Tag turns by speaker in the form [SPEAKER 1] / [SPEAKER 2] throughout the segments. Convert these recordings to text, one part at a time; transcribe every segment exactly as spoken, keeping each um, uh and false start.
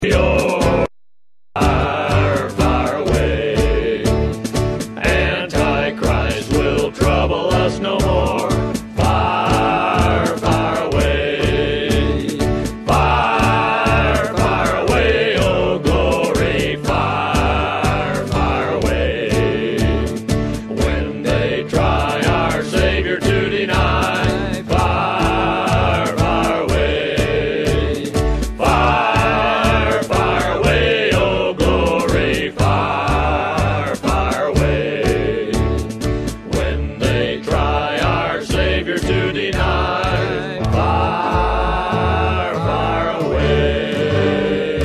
[SPEAKER 1] You're far, far away. Antichrist will trouble us no more. Far, far away. Far, far away, oh glory. Far, far away. When they try our Savior to deny. Far, far away. Far, far away, oh glory, far, far away. When they try our Savior to deny, far, far away.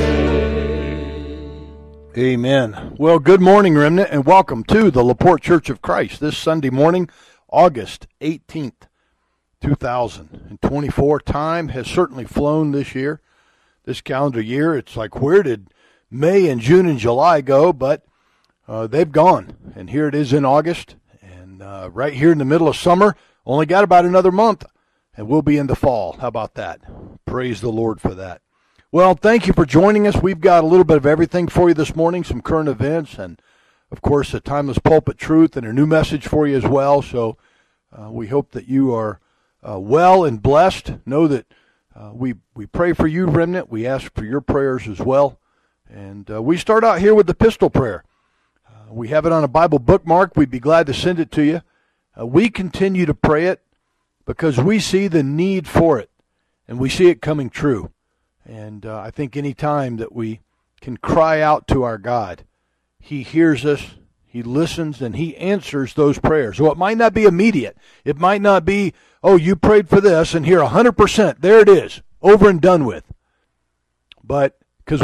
[SPEAKER 2] Amen. Well, good morning, Remnant, and welcome to the LaPorte Church of Christ this Sunday morning, August eighteenth, two thousand twenty-four. Time has certainly flown this year. This calendar year, it's like, where did May and June and July go? But uh, they've gone, and here it is in August, and uh, right here in the middle of summer, only got about another month, and we'll be into fall. How about that? Praise the Lord for that. Well, thank you for joining us. We've got a little bit of everything for you this morning, some current events, and, of course, a timeless pulpit truth and a new message for you as well. So uh, we hope that you are uh, well and blessed. Know that Uh, we, we pray for you, Remnant. We ask for your prayers as well. And uh, we start out here with the pistol prayer. Uh, we have it on a Bible bookmark. We'd be glad to send it to you. Uh, we continue to pray it because we see the need for it, and we see it coming true. And uh, I think any time that we can cry out to our God, He hears us, He listens, and He answers those prayers. So it might not be immediate. It might not be, oh, you prayed for this, and here, one hundred percent, there it is, over and done with. But, because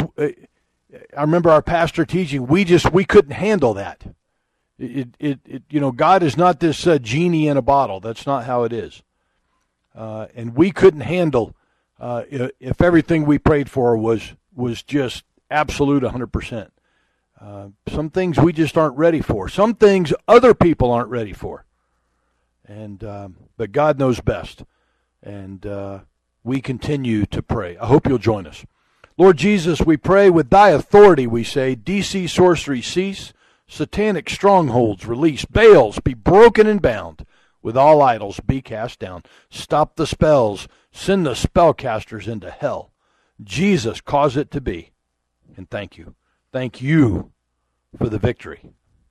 [SPEAKER 2] I remember our pastor teaching, we just, we couldn't handle that. It, it, it you know, God is not this uh, genie in a bottle. That's not how it is. Uh, and we couldn't handle uh, if everything we prayed for was, was just absolute one hundred percent. Uh, some things we just aren't ready for. Some things other people aren't ready for. And um, but God knows best. And uh, we continue to pray. I hope you'll join us. Lord Jesus, we pray with thy authority, we say, D C sorcery cease, satanic strongholds release, Baals be broken and bound, with all idols be cast down. Stop the spells, send the spellcasters into hell. Jesus, cause it to be. And thank you. Thank you for the victory.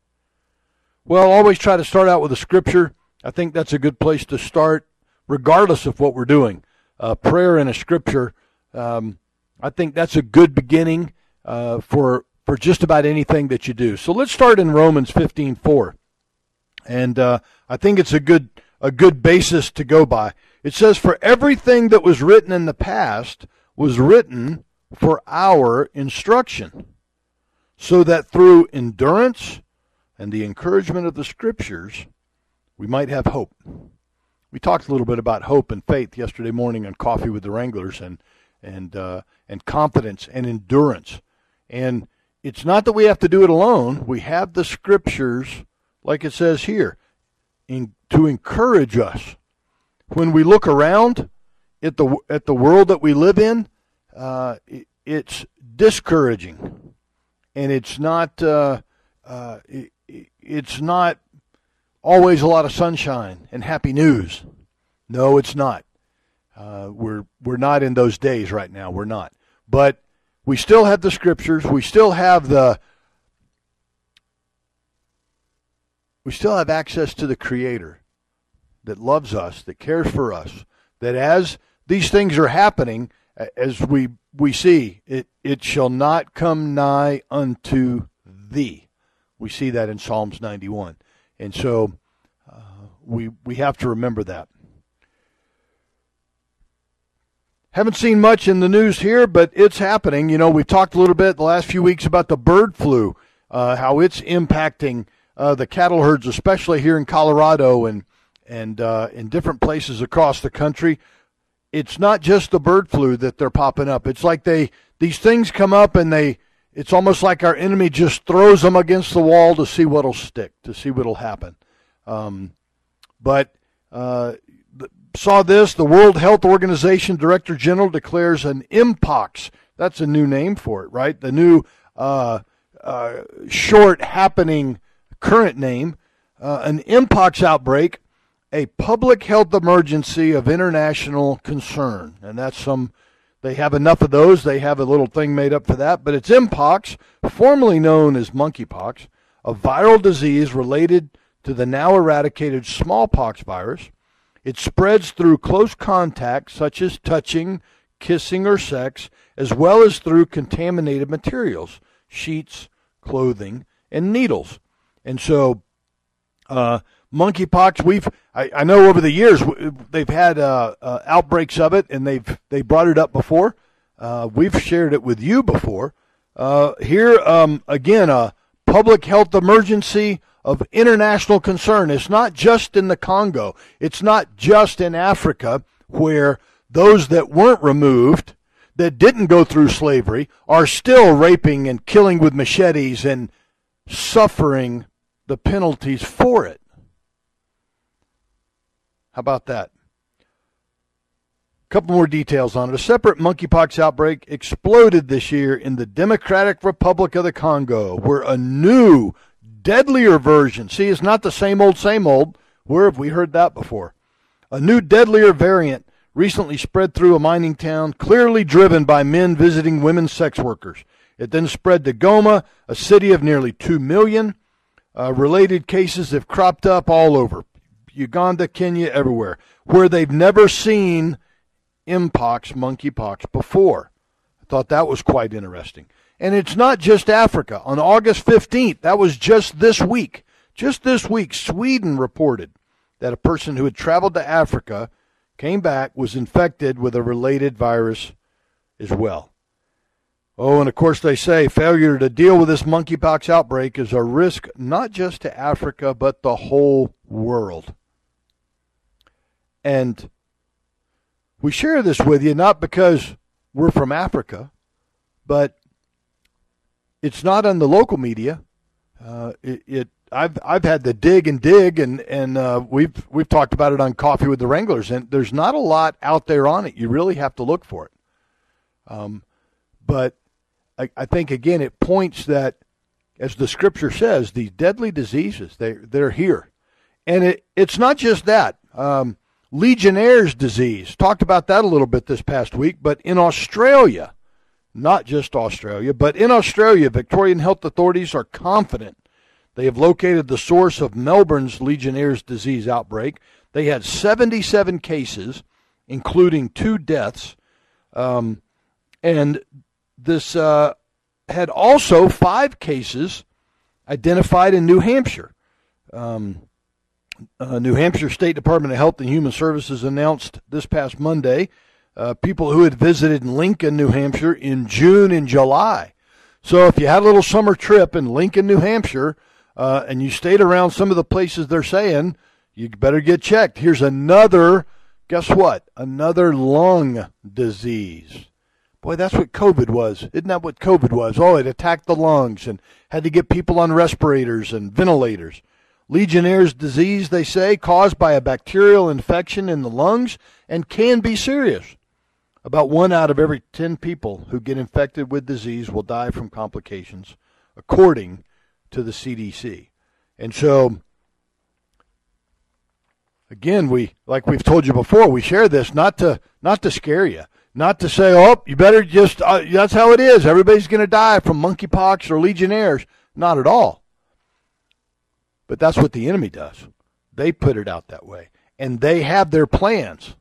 [SPEAKER 2] Well, always try to start out with a scripture. I think that's a good place to start, regardless of what we're doing. Uh, prayer and a scripture, um, I think that's a good beginning uh, for for just about anything that you do. So let's start in Romans fifteen four, and uh, I think it's a good a good basis to go by. It says, "For everything that was written in the past was written for our instruction, so that through endurance and the encouragement of the Scriptures, we might have hope." We talked a little bit about hope and faith yesterday morning on Coffee with the Wranglers, and and uh, and confidence and endurance. And it's not that we have to do it alone. We have the Scriptures, like it says here, in, to encourage us. When we look around at the at the world that we live in, uh, it, it's discouraging, and it's not uh, uh, it, it's not always a lot of sunshine and happy news. No, it's not. Uh, we're we're not in those days right now. We're not. But we still have the Scriptures. We still have the. We still have access to the Creator that loves us, that cares for us. That as these things are happening, as we we see, it it shall not come nigh unto thee. We see that in Psalms ninety-one. And so uh, we we have to remember that. Haven't seen much in the news here, but it's happening. You know, we've talked a little bit the last few weeks about the bird flu, uh, how it's impacting uh, the cattle herds, especially here in Colorado and and uh, in different places across the country. It's not just the bird flu that they're popping up. It's like they these things come up and they. It's almost like our enemy just throws them against the wall to see what'll stick, to see what'll happen. Um, but uh, saw this, the World Health Organization Director General declares an mpox, That's a new name for it, right? The new uh, uh, short happening current name, uh, an Mpox outbreak, a public health emergency of international concern. And that's some, they have enough of those. They have a little thing made up for that. But it's Mpox, formerly known as monkeypox, a viral disease related to the now eradicated smallpox virus. It spreads through close contact, such as touching, kissing, or sex, as well as through contaminated materials, sheets, clothing, and needles. And so uh, monkeypox, we've I, I know over the years they've had uh, uh, outbreaks of it, and they've they brought it up before. Uh, we've shared it with you before. Uh, here, um, again, a public health emergency of international concern. It's not just in the Congo. It's not just in Africa, where those that weren't removed, that didn't go through slavery, are still raping and killing with machetes and suffering the penalties for it. How about that? A couple more details on it. A separate monkeypox outbreak exploded this year in the Democratic Republic of the Congo, where a new, deadlier version, see, it's not the same old, same old. Where have we heard that before? A new, deadlier variant recently spread through a mining town, clearly driven by men visiting women sex workers. It then spread to Goma, a city of nearly two million. Uh, related cases have cropped up all over, Uganda, Kenya, everywhere, where they've never seen Mpox, monkeypox, before. I thought that was quite interesting. And it's not just Africa. On August fifteenth, that was just this week, just this week, Sweden reported that a person who had traveled to Africa, came back, was infected with a related virus as well. Oh, and of course they say failure to deal with this monkeypox outbreak is a risk not just to Africa, but the whole world. And we share this with you not because we're from Africa, but it's not on the local media. Uh, it, it I've I've had to dig and dig, and and uh, we've we've talked about it on Coffee with the Wranglers, and there's not a lot out there on it. You really have to look for it. Um, but I, I think again it points that, as the Scripture says, these deadly diseases they they're here, and it it's not just that. Um, Legionnaire's disease, talked about that a little bit this past week, but in Australia, not just Australia, but in Australia, Victorian health authorities are confident they have located the source of Melbourne's Legionnaire's disease outbreak. They had seventy-seven cases, including two deaths, um, and this uh, had also five cases identified in New Hampshire. Um, uh, New Hampshire State Department of Health and Human Services announced this past Monday uh, people who had visited Lincoln, New Hampshire in June and July. So if you had a little summer trip in Lincoln, New Hampshire, uh, and you stayed around some of the places they're saying, you better get checked. Here's another, guess what? Another lung disease. Boy, that's what COVID was. Isn't that what COVID was? Oh, it attacked the lungs and had to get people on respirators and ventilators. Legionnaire's disease, they say, caused by a bacterial infection in the lungs and can be serious. About one out of every ten people who get infected with disease will die from complications, according to the C D C. And so, again, we like we've told you before, we share this not to not to scare you, not to say, oh, you better just, uh, that's how it is. Everybody's going to die from monkeypox or Legionnaire's. Not at all. But that's what the enemy does. They put it out that way. And they have their plans.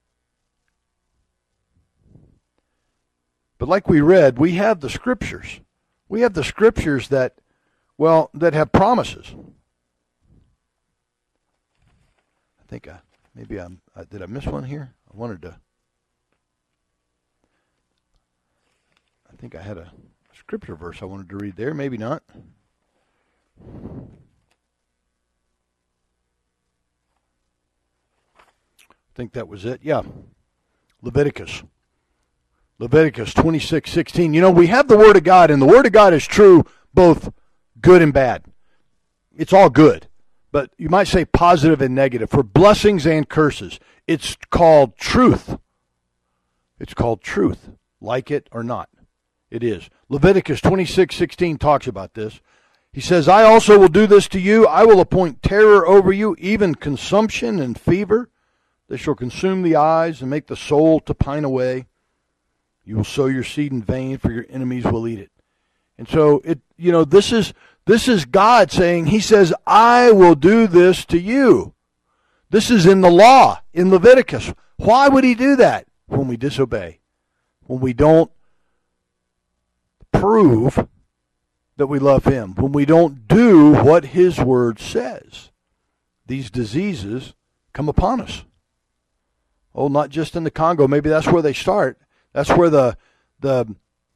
[SPEAKER 2] But like we read, we have the Scriptures. We have the Scriptures that, well, that have promises. I think I, maybe I'm, uh, did I miss one here? I wanted to, I think I had a Scripture verse I wanted to read there. Maybe not. I think that was it. Yeah. Leviticus. Leviticus twenty-six sixteen. You know, we have the Word of God, and the Word of God is true, both good and bad. It's all good. But you might say positive and negative. For blessings and curses. It's called truth. It's called truth. Like it or not. It is. Leviticus twenty-six sixteen talks about this. He says, I also will do this to you. I will appoint terror over you, even consumption and fever. They shall consume the eyes and make the soul to pine away. You will sow your seed in vain, for your enemies will eat it. And so, it you know, this is this is God saying, he says, I will do this to you. This is in the law, in Leviticus. Why would he do that? When we disobey. When we don't prove that we love him. When we don't do what his word says. These diseases come upon us. Oh, not just in the Congo. Maybe that's where they start. That's where the the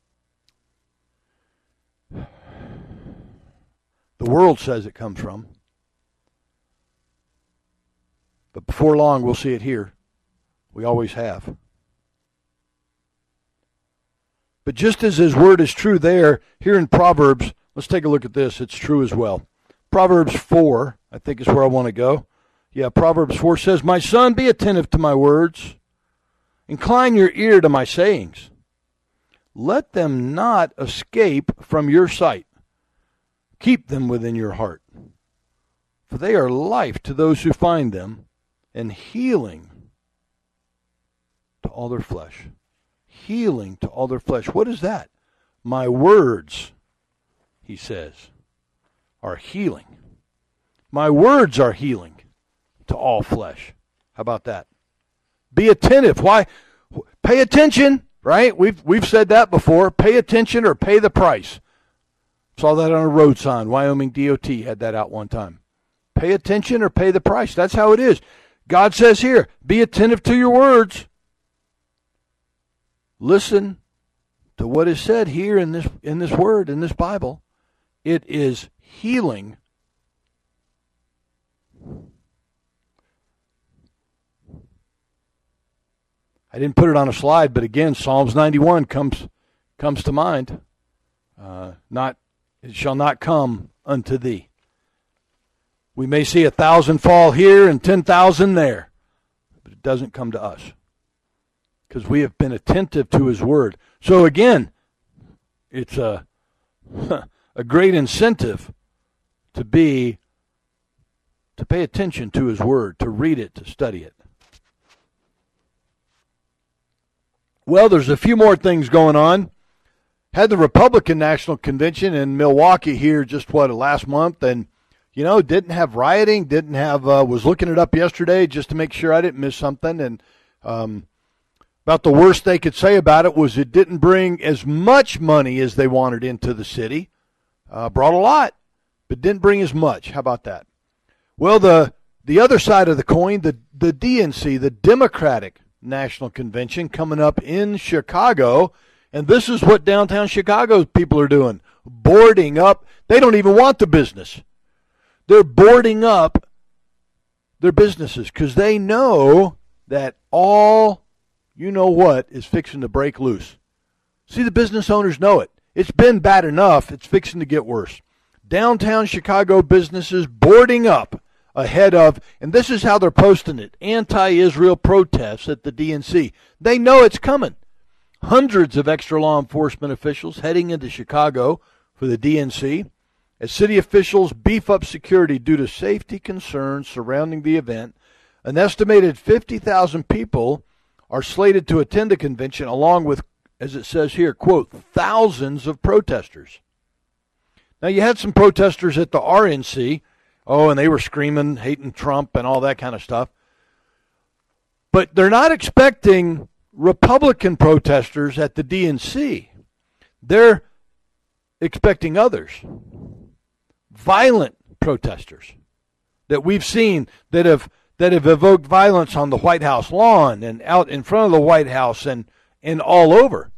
[SPEAKER 2] the world says it comes from. But before long, we'll see it here. We always have. But just as his word is true there, here in Proverbs, let's take a look at this. It's true as well. Proverbs four, I think is where I want to go. Yeah, Proverbs four says, my son, be attentive to my words. Incline your ear to my sayings. Let them not escape from your sight. Keep them within your heart. For they are life to those who find them, and healing to all their flesh. Healing to all their flesh. What is that? My words, he says, are healing. My words are healing to all flesh. How about that? Be attentive. Why? Pay attention, right? We've we've said that before. Pay attention or pay the price. Saw that on a road sign. Wyoming D O T had that out one time. Pay attention or pay the price. That's how it is. God says here, be attentive to your words. Listen to what is said here in this in this word, in this Bible. It is healing. I didn't put it on a slide, but again, Psalms ninety-one comes comes to mind. Uh, not it shall not come unto thee. We may see a thousand fall here and ten thousand there, but it doesn't come to us because we have been attentive to his word. So again, it's a a great incentive to be to pay attention to his word, to read it, to study it. Well, there's a few more things going on. Had the Republican National Convention in Milwaukee here just, what, last month, and, you know, didn't have rioting, didn't have, uh, was looking it up yesterday just to make sure I didn't miss something, and um, about the worst they could say about it was it didn't bring as much money as they wanted into the city. Uh, brought a lot, but didn't bring as much. How about that? Well, the the other side of the coin, the, the D N C, the Democratic National Convention coming up in Chicago, and this is what downtown Chicago people are doing, boarding up. They don't even want the business. They're boarding up their businesses because they know that all, you know what, is fixing to break loose. See, the business owners know it. It's been bad enough. It's fixing to get worse. Downtown Chicago businesses boarding up ahead of, and this is how they're posting it, anti-Israel protests at the D N C. They know it's coming. Hundreds of extra law enforcement officials heading into Chicago for the D N C as city officials beef up security due to safety concerns surrounding the event. An estimated fifty thousand people are slated to attend the convention along with, as it says here, quote, thousands of protesters. Now, you had some protesters at the R N C. Oh, and they were screaming, hating Trump and all that kind of stuff. But they're not expecting Republican protesters at the D N C. They're expecting others. Violent protesters that we've seen that have that have evoked violence on the White House lawn and out in front of the White House and, and all over.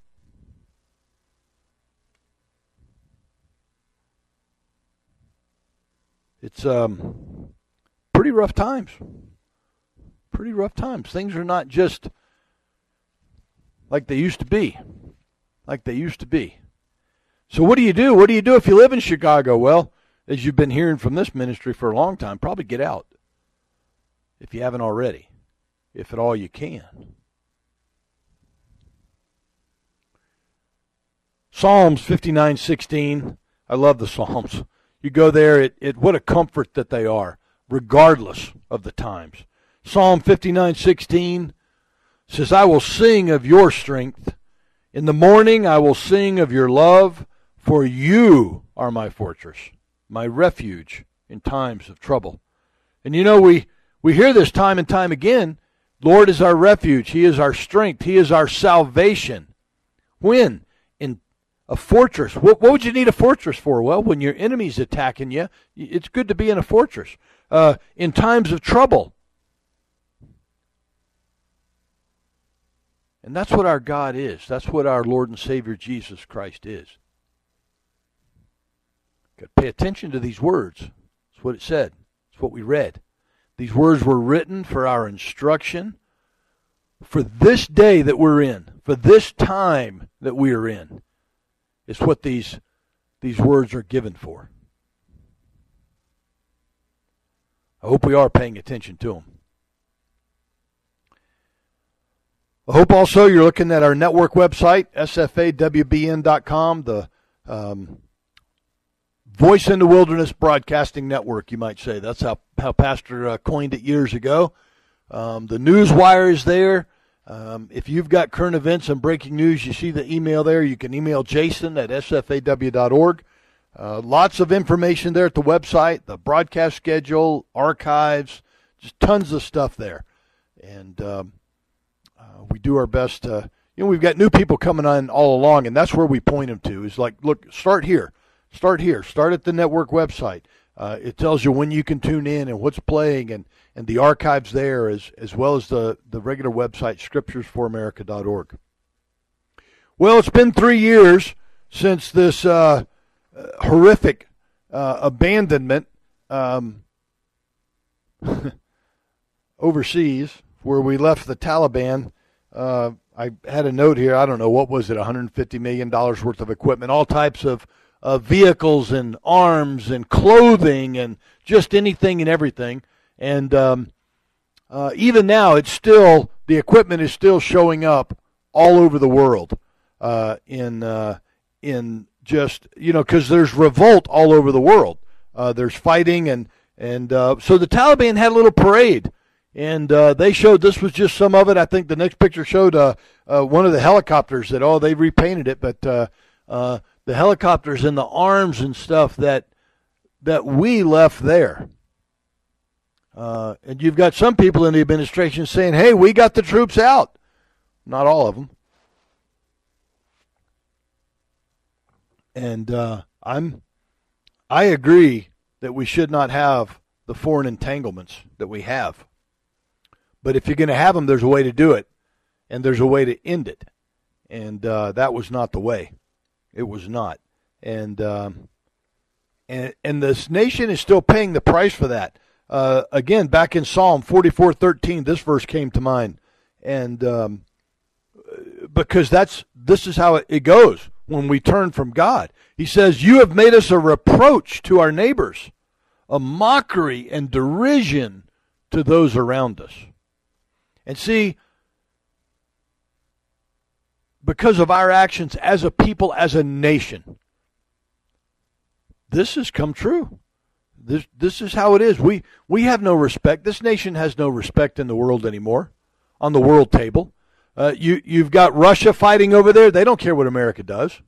[SPEAKER 2] It's um, pretty rough times. Pretty rough times. Things are not just like they used to be. Like they used to be. So what do you do? What do you do if you live in Chicago? Well, as you've been hearing from this ministry for a long time, probably get out. If you haven't already. If at all you can. Psalms fifty-nine sixteen. I love the Psalms. You go there, it, it what a comfort that they are, regardless of the times. Psalm fifty-nine sixteen says, I will sing of your strength. In the morning I will sing of your love, for you are my fortress, my refuge in times of trouble. And you know, we, we hear this time and time again. Lord is our refuge. He is our strength. He is our salvation. When? In a fortress. What, what would you need a fortress for? Well, when your enemy's attacking you, it's good to be in a fortress. Uh, in times of trouble. And that's what our God is. That's what our Lord and Savior Jesus Christ is. Got to pay attention to these words. That's what it said. That's what we read. These words were written for our instruction, for this day that we're in, for this time that we are in. It's what these, these words are given for. I hope we are paying attention to them. I hope also you're looking at our network website, S F A W B N dot com, the um, Voice in the Wilderness Broadcasting Network, you might say. That's how, how Pastor uh, coined it years ago. Um, the news wire is there. Um, if you've got current events and breaking news, you see the email there. You can email Jason at S F A W dot org. Uh, lots of information there at the website, the broadcast schedule, archives, just tons of stuff there. And um, uh, we do our best to, you know, we've got new people coming on all along, and that's where we point them to. Is like, look, start here. Start here. Start at the network website. Uh, it tells you when you can tune in and what's playing, and, and the archives there, as, as well as the, the regular website, scriptures for america dot org. Well, it's been three years since this uh, horrific uh, abandonment um, overseas, where we left the Taliban. Uh, I had a note here. I don't know, what was it, one hundred fifty million dollars worth of equipment, all types of Uh, vehicles and arms and clothing and just anything and everything. And um, uh, even now, it's still, the equipment is still showing up all over the world uh, in uh, in just, you know, because there's revolt all over the world. Uh, there's fighting, and, and uh, so the Taliban had a little parade, and uh, they showed, this was just some of it. I think the next picture showed uh, uh, one of the helicopters that, oh, they repainted it, but uh, uh, the helicopters and the arms and stuff that that we left there. Uh, and you've got some people in the administration saying, hey, we got the troops out. Not all of them. And uh, I'm, I agree that we should not have the foreign entanglements that we have. But if you're going to have them, there's a way to do it. And there's a way to end it. And uh, that was not the way. It was not. And, um, and and this nation is still paying the price for that. Uh, again, back in Psalm forty-four thirteen, this verse came to mind. And um, because that's this is how it, it goes when we turn from God. He says, you have made us a reproach to our neighbors, a mockery and derision to those around us. And see, because of our actions as a people, as a nation, this has come true. This this is how it is. We we have no respect. This nation has no respect in the world anymore, on the world table. Uh, you you've got Russia fighting over there. They don't care what America does.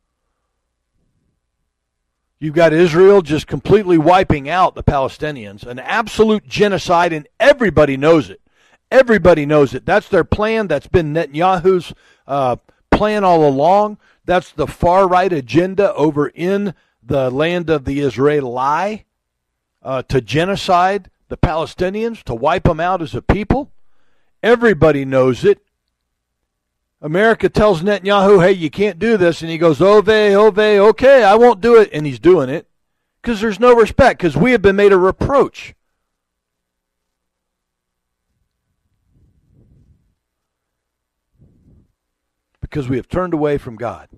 [SPEAKER 2] You've got Israel just completely wiping out the Palestinians, an absolute genocide, and everybody knows it. Everybody knows it. That's their plan. That's been Netanyahu's uh, plan all along. That's the far-right agenda over in the land of the Israeli, uh, to genocide the Palestinians, to wipe them out as a people. Everybody knows it. America tells Netanyahu, hey, you can't do this. And he goes, ove, ove, okay, I won't do it. And he's doing it because there's no respect, because we have been made a reproach. Because we have turned away from God.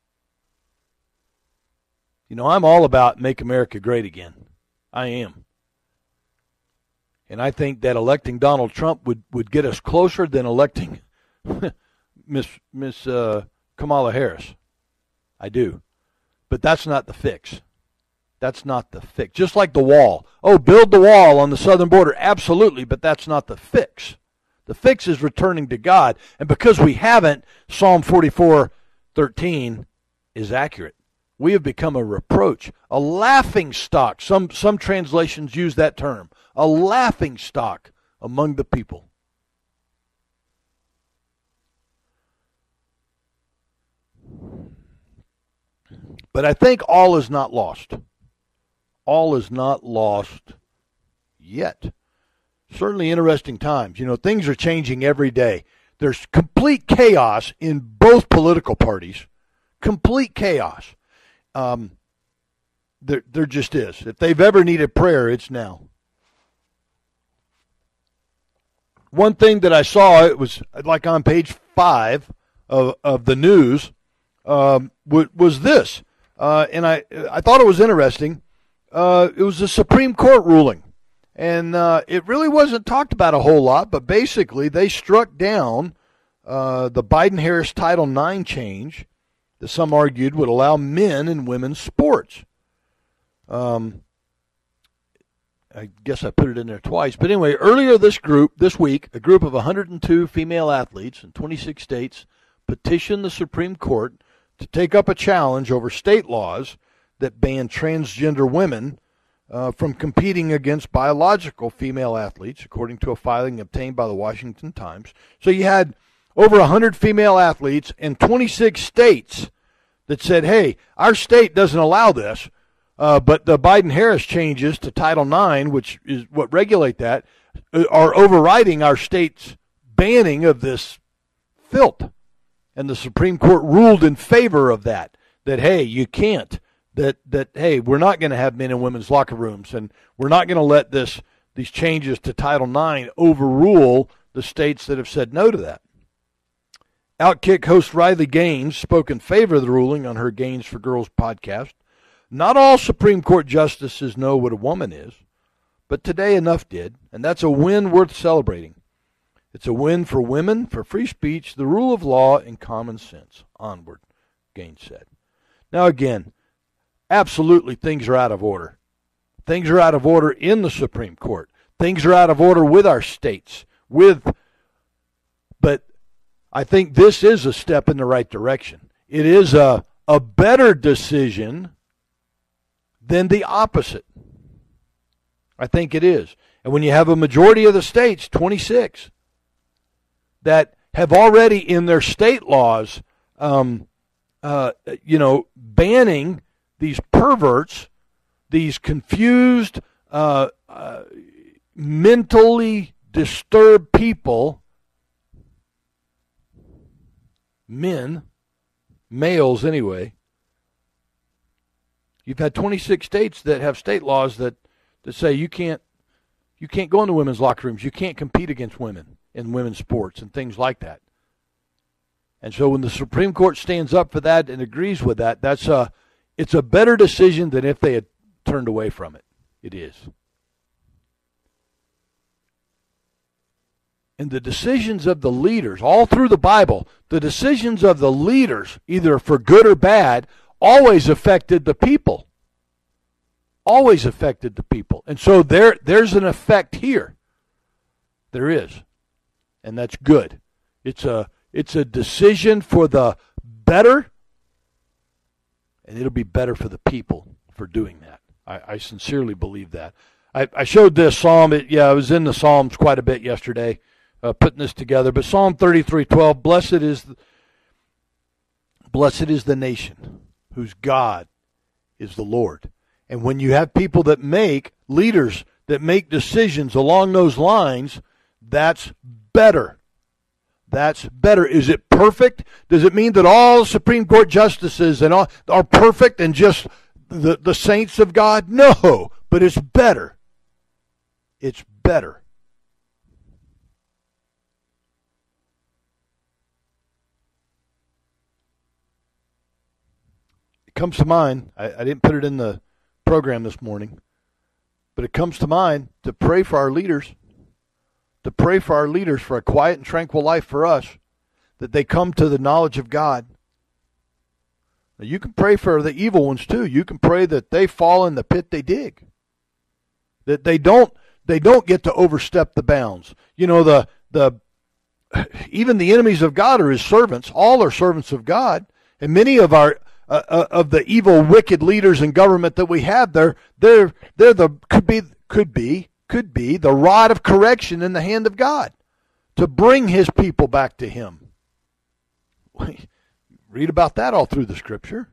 [SPEAKER 2] You know, I'm all about make America great again. I am. And I think that electing Donald Trump would, would get us closer than electing Miss Miss uh, Kamala Harris. I do. But that's not the fix. That's not the fix. Just like the wall. Oh, build the wall on the southern border. Absolutely, but that's not the fix. The fix is returning to God. And because we haven't, Psalm forty-four thirteen is accurate. We have become a reproach, a laughing stock. Some, some translations use that term. A laughing stock among the people. But I think all is not lost. All is not lost yet. Certainly interesting times. You know, things are changing every day. There's complete chaos in both political parties. Complete chaos. Um, there, there just is. If they've ever needed prayer, it's now. One thing that I saw, it was like on page five of, of the news, um, was this. Uh, and I, I thought it was interesting. Uh, it was a Supreme Court ruling. And uh, it really wasn't talked about a whole lot, but basically they struck down uh, the Biden-Harris Title nine change that some argued would allow men in women's sports. Um, I guess I put it in there twice. But anyway, earlier this group, this week, a group of one hundred two female athletes in twenty-six states petitioned the Supreme Court to take up a challenge over state laws that ban transgender women uh, from competing against biological female athletes, according to a filing obtained by the Washington Times. So you had over one hundred female athletes in twenty-six states that said, hey, our state doesn't allow this, uh, but the Biden-Harris changes to Title nine, which is what regulate that, are overriding our state's banning of this filth. And the Supreme Court ruled in favor of that, that, hey, you can't, that, that hey, we're not going to have men in women's locker rooms, and we're not going to let this these changes to Title nine overrule the states that have said no to that. Outkick host Riley Gaines spoke in favor of the ruling on her Gaines for Girls podcast. Not all Supreme Court justices know what a woman is, but today enough did, and that's a win worth celebrating. It's a win for women, for free speech, the rule of law, and common sense. Onward, Gaines said. Now again, absolutely things are out of order. Things are out of order in the Supreme Court. Things are out of order with our states, with, but I think this is a step in the right direction. It is a, a better decision than the opposite. I think it is. And when you have a majority of the states, twenty-six, that have already in their state laws, um, uh, you know, banning these perverts, these confused, uh, uh, mentally disturbed people, men, males anyway. You've had twenty-six states that have state laws that, that say you can't you can't go into women's locker rooms, you can't compete against women in women's sports and things like that. And so when the Supreme Court stands up for that and agrees with that, that's a it's a better decision than if they had turned away from it. It is. And the decisions of the leaders, all through the Bible, the decisions of the leaders, either for good or bad, always affected the people. Always affected the people. And so there, there's an effect here. There is. And that's good. It's a, it's a decision for the better, and it'll be better for the people for doing that. I, I sincerely believe that. I, I showed this psalm. It, yeah, I was in the Psalms quite a bit yesterday. Uh, putting this together, but Psalm thirty-three twelve, blessed is the, blessed is the nation whose God is the Lord. And when you have people that make, leaders that make decisions along those lines, that's better. That's better. Is it perfect? Does it mean that all Supreme Court justices and all are perfect and just the, the saints of God? No, but it's better. It's better. Comes to mind, I, I didn't put it in the program this morning, but it comes to mind to pray for our leaders, to pray for our leaders for a quiet and tranquil life for us, that they come to the knowledge of God, Now, you can pray for the evil ones too. You can pray that they fall in the pit they dig. That they don't they don't get to overstep the bounds. You know, the the even the enemies of God are his servants. All are servants of God. And many of our uh, uh, of the evil, wicked leaders in government that we have, they're they're they're the could be could be could be the rod of correction in the hand of God to bring his people back to him. Read about that all through the Scripture.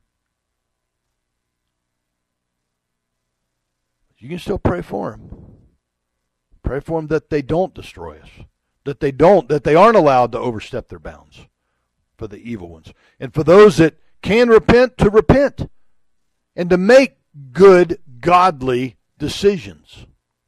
[SPEAKER 2] You can still pray for them. Pray for them that they don't destroy us, that they don't, that they aren't allowed to overstep their bounds for the evil ones, and for those that can repent, to repent and to make good, godly decisions.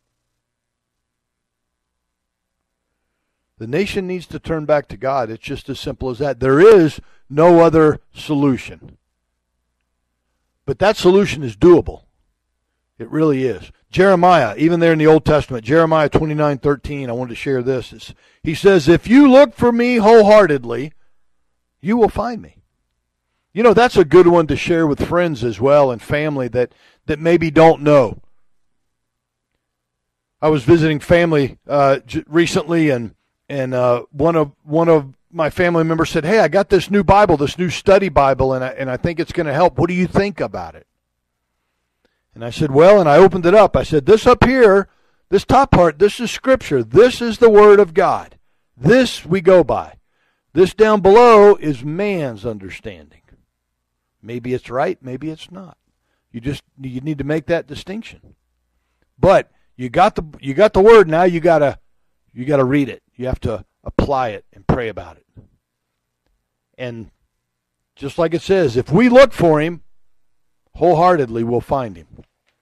[SPEAKER 2] The nation needs to turn back to God. It's just as simple as that. There is no other solution. But that solution is doable. It really is. Jeremiah, even there in the Old Testament, Jeremiah twenty-nine thirteen, I wanted to share this. It's, he says, if you look for me wholeheartedly, you will find me. You know, that's a good one to share with friends as well and family that, that maybe don't know. I was visiting family uh, j- recently, and And uh, one of one of my family members said, "Hey, I got this new Bible, this new study Bible, and I, and I think it's going to help. What do you think about it?" And I said, "Well," and I opened it up. I said, "This up here, this top part, this is Scripture. This is the Word of God. This we go by. This down below is man's understanding. Maybe it's right, maybe it's not. You just you need to make that distinction. But you got the you got the Word. Now you gotta you gotta read it. You have to apply it and pray about it. And just like it says, if we look for him wholeheartedly, we'll find him."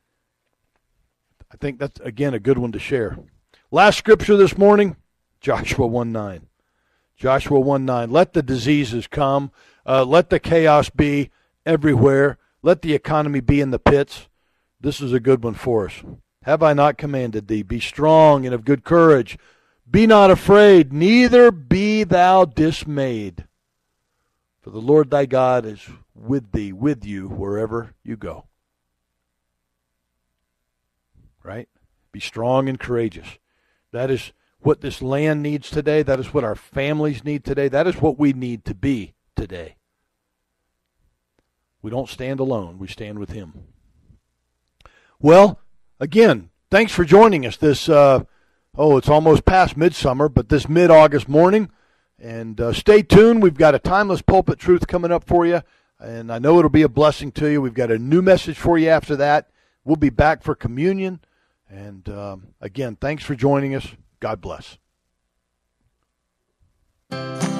[SPEAKER 2] I think that's, again, a good one to share. Last scripture this morning, Joshua one nine. Joshua one nine. Let the diseases come. Uh, let the chaos be everywhere. Let the economy be in the pits. This is a good one for us. Have I not commanded thee? Be strong and of good courage. Be not afraid, neither be thou dismayed. For the Lord thy God is with thee, with you, wherever you go. Right? Be strong and courageous. That is what this land needs today. That is what our families need today. That is what we need to be today. We don't stand alone. We stand with him. Well, again, thanks for joining us this uh Oh, it's almost past midsummer, but this mid-August morning. And uh, stay tuned. We've got a Timeless Pulpit Truth coming up for you, and I know it'll be a blessing to you. We've got a new message for you after that. We'll be back for communion. And, um, again, thanks for joining us. God bless.